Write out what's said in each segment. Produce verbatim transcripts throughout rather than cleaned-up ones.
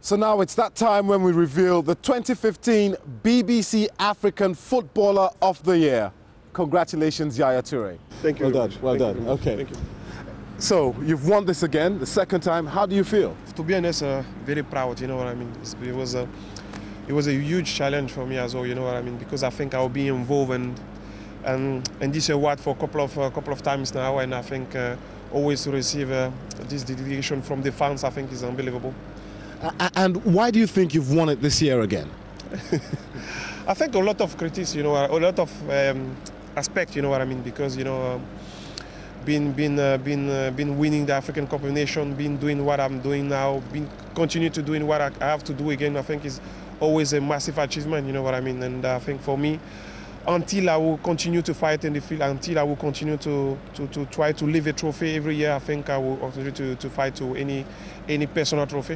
So now it's that time when we reveal the twenty fifteen B B C African Footballer of the Year. Congratulations, Yaya Toure. Thank you. Well done, much. well Thank done. You okay. Thank you. So you've won this again, the second time. How do you feel? To be honest, uh, very proud. You know what I mean. It was a, it was a huge challenge for me as well. You know what I mean, because I think I'll be involved and and and this award for a couple of a couple of times now, and I think uh, always to receive uh, this dedication from the fans, I think is unbelievable. Uh, and why do you think you've won it this year again? I think a lot of critics, you know, a lot of um, aspect, you know what I mean, because you know, um, been been uh, been uh, been winning the African Cup of Nations, been doing what I'm doing now, been continue to doing what I, I have to do again. I think is always a massive achievement, you know what I mean, and I think for me, until I will continue to fight in the field, until I will continue to to, to try to live a trophy every year, I think I will continue to, to fight to any any personal trophy.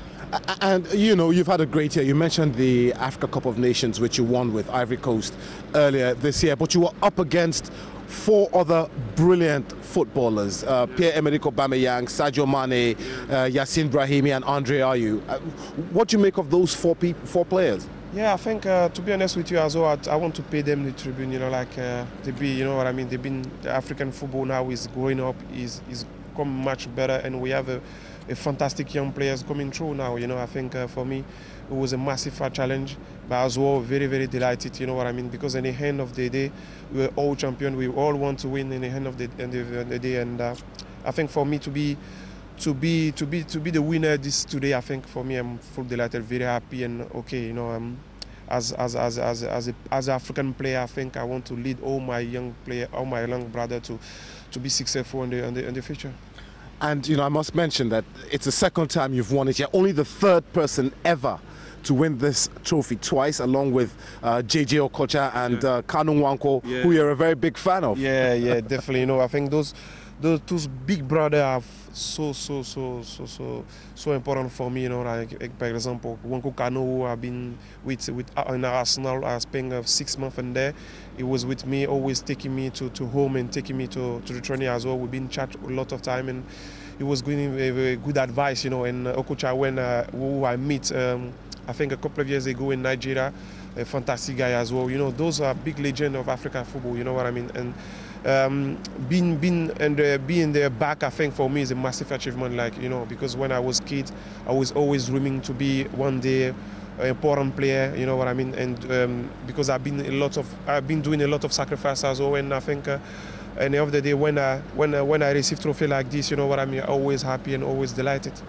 And, you know, you've had a great year. You mentioned the Africa Cup of Nations, which you won with Ivory Coast earlier this year, but you were up against four other brilliant footballers, uh, Pierre-Emerick Aubameyang, Sadio Mane, uh, Yassine Brahimi and Andre Ayew. Uh, what do you make of those four people, four players? Yeah, I think, uh, to be honest with you as well, I, I want to pay them the tribute, you know, like uh, they be, you know what I mean, they've been, the African football now is growing up, is is come much better, and we have a, a fantastic young players coming through now, you know. I think uh, for me, it was a massive uh, challenge, but as well, very, very delighted, you know what I mean, because in the end of the day, we're all champions, we all want to win in the end of the, end of the day, and uh, I think for me to be, to be, to be, to be the winner this today, I think for me, I'm full delighted, very happy, and okay, you know, um, as as as as as a, as an African player, I think I want to lead all my young player, all my young brother to, to be successful in the in the, in the future. And, you know, I must mention that it's the second time you've won it. You're only the third person ever to win this trophy twice, along with uh, J J Okocha and yeah. uh, Kanu Nwankwo, yeah. who you're a very big fan of. Yeah, yeah, definitely. You know, I think those those two big brothers are so, so, so, so, so, so important for me. You know, like, for example, Nwankwo Kanu, who I've been with with in Arsenal, I spent uh, six months in there. He was with me, always taking me to, to home and taking me to, to the training as well. We've been chat a lot of time, and he was giving me very good advice, you know. And uh, Okocha, when uh, who I meet, um, I think a couple of years ago in Nigeria, a fantastic guy as well. You know, those are big legends of African football. You know what I mean? And um, being being and uh, being there back, I think for me is a massive achievement. Like, you know, because when I was kid, I was always dreaming to be one day an important player, you know what I mean, and um, because I've been a lot of, I've been doing a lot of sacrifice as well, and I think uh, at the end of the day, when I when I, when I receive trophy like this, you know what I mean, always happy and always delighted.